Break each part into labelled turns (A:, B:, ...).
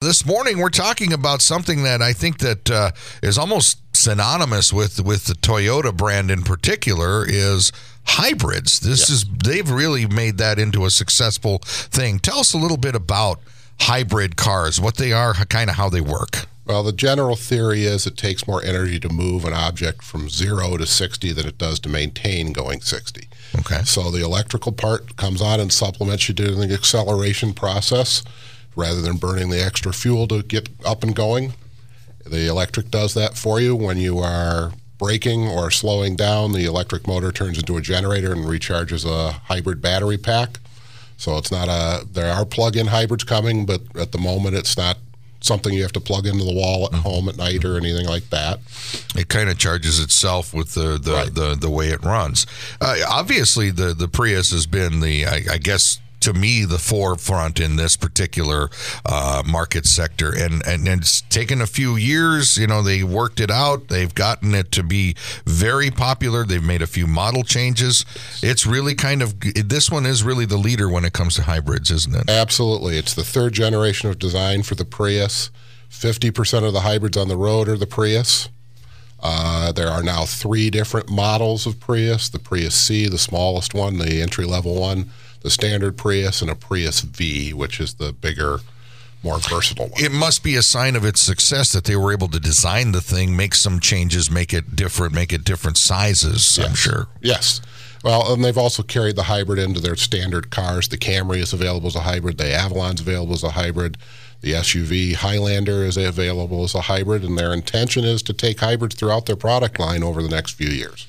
A: this morning we're talking about something that I think that is almost synonymous with the Toyota brand in particular is hybrids. They've really made that into a successful thing. Tell us a little bit about hybrid cars, what they are, kind of how they work.
B: Well, the general theory is it takes more energy to move an object from 0 to 60 than it does to maintain going 60.
A: Okay.
B: So the electrical part comes on and supplements you during the acceleration process rather than burning the extra fuel to get up and going. The electric does that for you. When you are braking or slowing down, the electric motor turns into a generator and recharges a hybrid battery pack. So it's not there are plug-in hybrids coming, but at the moment it's not something you have to plug into the wall at home at night or anything like that.
A: It kind of charges itself with the way it runs. Obviously, the Prius has been I guess, to me, the forefront in this particular market sector. And it's taken a few years. They worked it out. They've gotten it to be very popular. They've made a few model changes. It's really this one is really the leader when it comes to hybrids, isn't it?
B: Absolutely. It's the third generation of design for the Prius. 50% of the hybrids on the road are the Prius. There are now 3 different models of Prius: the Prius C, the smallest one, the entry-level one, the standard Prius, and a Prius V, which is the bigger, more versatile one.
A: It must be a sign of its success that they were able to design the thing, make some changes, make it different sizes,
B: yes.
A: I'm sure.
B: Yes. Well, and they've also carried the hybrid into their standard cars. The Camry is available as a hybrid. The Avalon's available as a hybrid. The SUV Highlander is available as a hybrid, and their intention is to take hybrids throughout their product line over the next few years.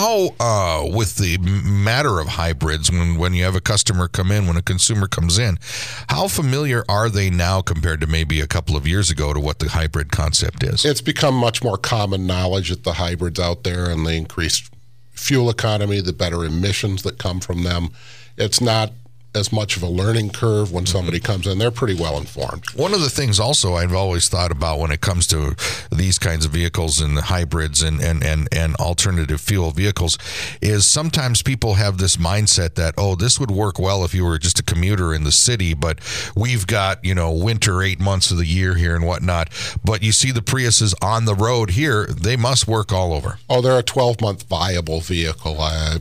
A: How, with the matter of hybrids, when you have a customer come in, when a consumer comes in, how familiar are they now compared to maybe a couple of years ago to what the hybrid concept is?
B: It's become much more common knowledge that the hybrids out there and the increased fuel economy, the better emissions that come from them. It's not as much of a learning curve when somebody comes in. They're pretty well informed.
A: One of the things also I've always thought about when it comes to these kinds of vehicles and hybrids and alternative fuel vehicles is sometimes people have this mindset that, this would work well if you were just a commuter in the city, but we've got, winter 8 months of the year here and whatnot. But you see the Priuses on the road here, they must work all over.
B: Oh, they're a 12-month viable vehicle.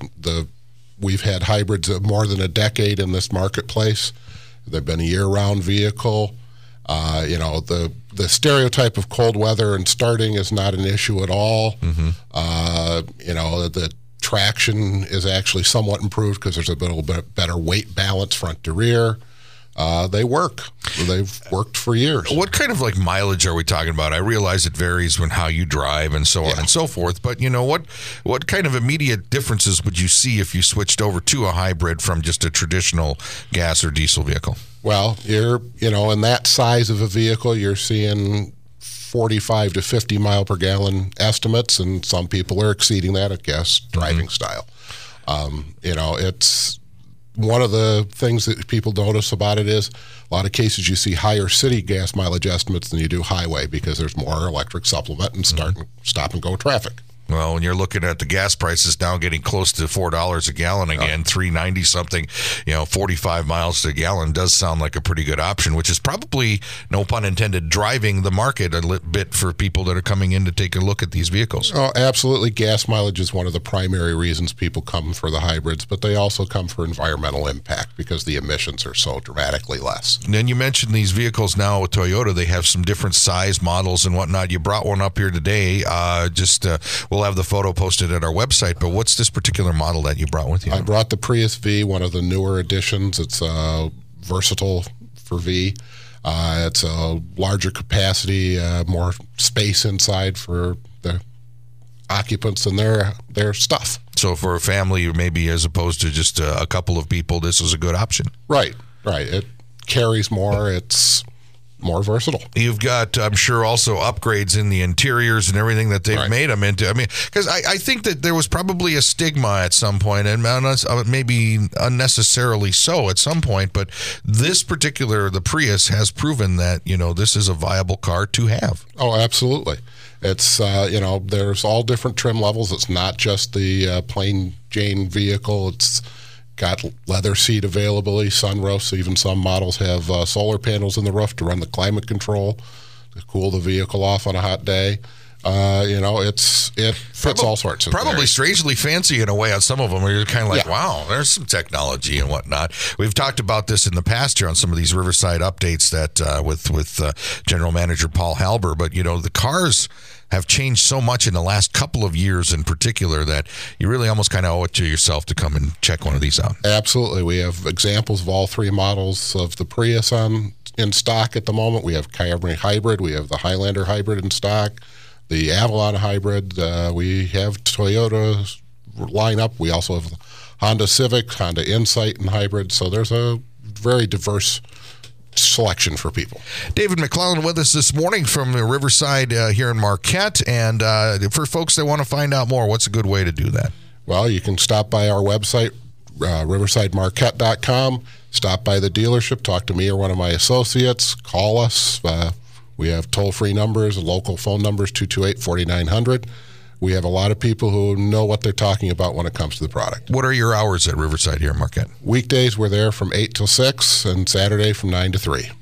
B: We've had hybrids of more than a decade in this marketplace. They've been a year-round vehicle. The stereotype of cold weather and starting is not an issue at all.
A: Mm-hmm.
B: The traction is actually somewhat improved because there's a little bit better weight balance front to rear. They work. They've worked for years.
A: What kind of mileage are we talking about? I realize it varies when how you drive and so on and so forth, but what kind of immediate differences would you see if you switched over to a hybrid from just a traditional gas or diesel vehicle?
B: Well, you're in that size of a vehicle, you're seeing 45 to 50 mile per gallon estimates, and some people are exceeding that at gas driving style. It's one of the things that people notice about it is a lot of cases you see higher city gas mileage estimates than you do highway because there's more electric supplement and stop and go traffic.
A: Well, when you're looking at the gas prices now getting close to $4 a gallon again, $3.90 something, 45 miles to a gallon does sound like a pretty good option, which is probably, no pun intended, driving the market a little bit for people that are coming in to take a look at these vehicles.
B: Oh, absolutely. Gas mileage is one of the primary reasons people come for the hybrids, but they also come for environmental impact because the emissions are so dramatically less.
A: And then you mentioned these vehicles now with Toyota. They have some different size models and whatnot. You brought one up here today. We'll have the photo posted at our website, but what's this particular model that you brought with you?
B: I brought the Prius V, one of the newer editions. It's versatile for V. It's a larger capacity, more space inside for the occupants and their stuff.
A: So for a family, maybe as opposed to just a couple of people, this is a good option.
B: Right. It carries more. It's more versatile.
A: You've got, I'm sure, also upgrades in the interiors and everything that they've made them into. I mean, because I think that there was probably a stigma at some point, and maybe unnecessarily so at some point, but the Prius has proven that, this is a viable car to have.
B: Oh, absolutely. It's, there's all different trim levels. It's not just the plain Jane vehicle. It's got leather seat availability, sunroofs. Even some models have solar panels in the roof to run the climate control to cool the vehicle off on a hot day. It fits all sorts of
A: probably
B: areas.
A: Strangely fancy in a way on some of them where you're kind of like, wow, there's some technology and whatnot. We've talked about this in the past here on some of these Riverside updates that with General Manager Paul Halber, but the cars have changed so much in the last couple of years in particular that you really almost kind of owe it to yourself to come and check one of these out.
B: Absolutely. We have examples of all three models of the Prius in stock at the moment. We have Camry Hybrid. We have the Highlander Hybrid in stock. The Avalon Hybrid, we have Toyota lineup. We also have Honda Civic, Honda Insight, and Hybrid. So there's a very diverse selection for people.
A: David McClellan with us this morning from Riverside here in Marquette. And for folks that want to find out more, what's a good way to do that?
B: Well, you can stop by our website, riversidemarquette.com. Stop by the dealership, talk to me or one of my associates, call us. We have toll-free numbers, local phone numbers, 228-4900. We have a lot of people who know what they're talking about when it comes to the product.
A: What are your hours at Riverside here in Marquette?
B: Weekdays, we're there from 8 till 6, and Saturday from 9 to 3.